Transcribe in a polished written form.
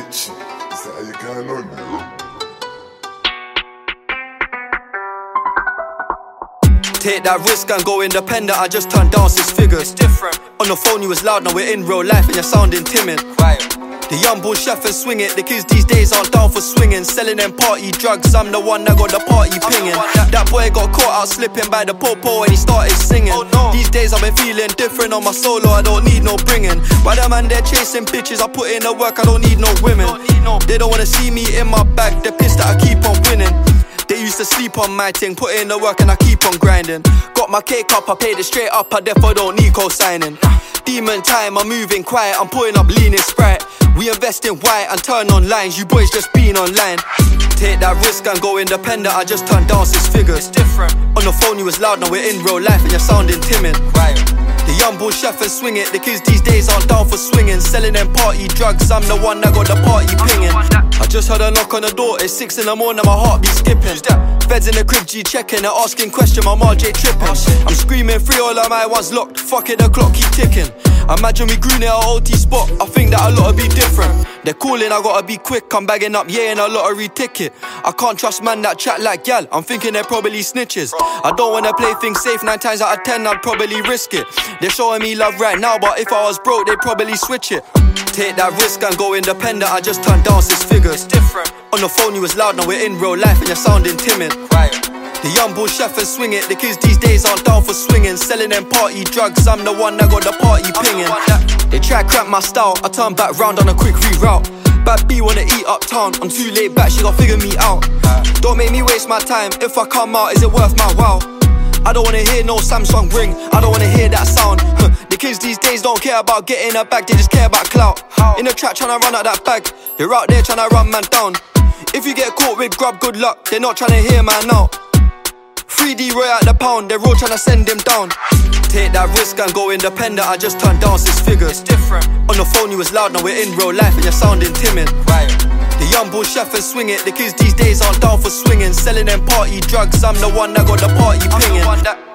Richie, is that how you going on now? Take that risk and go independent, I just turned down 6 figures. It's different. On the phone you was loud, now we're in real life and you're sounding timid. Quiet. The young bull chef and swing it. The kids these days aren't down for swinging. Selling them party drugs, I'm the one that got the party pinging. That boy got caught out slipping by the popo and he started singing. These days I've been feeling different on my solo, I don't need no bringing. By the man they're chasing bitches, I put in the work, I don't need no women. They don't wanna see me in my bag, they're pissed that I keep on winning. They used to sleep on my thing, put in the work and I keep on grinding. Got my cake up, I paid it straight up, I therefore don't need co-signing. Demon time, I'm moving quiet, I'm putting up leaning Sprite. We invest in white and turn on lines, you boys just being online. Take that risk and go independent, I just turned down 6 figures. It's different. On the phone you was loud, now we're in real life and you're sounding timid. Right. The young bull chef and swing it. The kids these days aren't down for swinging. Selling them party drugs, I'm the one that got the party pinging. I just heard a knock on the door, it's 6 in the morning, my heart be skipping. Feds in the crib, G checking, they're asking question, my RJ tripping. I'm screaming free, all of my ones locked, fuck it, the clock keep ticking. Imagine we grew near a OT spot, I think that a lot'll be different. They're calling, I gotta be quick, I'm bagging up, yeah, in a lottery ticket. I can't trust man that chat like gal, I'm thinking they're probably snitches. I don't wanna play things safe, 9 times out of 10 I'd probably risk it. They're showing me love right now, but if I was broke, they'd probably switch it. Take that risk and go independent, I just turned down 6 figures. It's different. On the phone you was loud, now we're in real life and you're sounding timid. Quiet. The young bull chef and swing it. The kids these days aren't down for swinging. Selling them party drugs, I'm the one that got the party pinging. They try cramp my style, I turn back round on a quick reroute. Bad B wanna eat uptown, I'm too laid back, she gon' figure me out. Don't make me waste my time, if I come out, is it worth my while? I don't wanna hear no Samsung ring, I don't wanna hear that sound. The kids these days don't care about getting a bag, they just care about clout. In the trap tryna run out that bag, you're out there tryna run man down. If you get caught with grub, good luck, they're not tryna hear man out. 3D Roy at the pound, they're all tryna send him down. Take that risk and go independent, I just turned down 6 figures. It's different. On the phone you was loud, now we're in real life and you're sounding timid. Right. The young bull chef and swing it. The kids these days aren't down for swinging. Selling them party drugs, I'm the one that got the party pinging.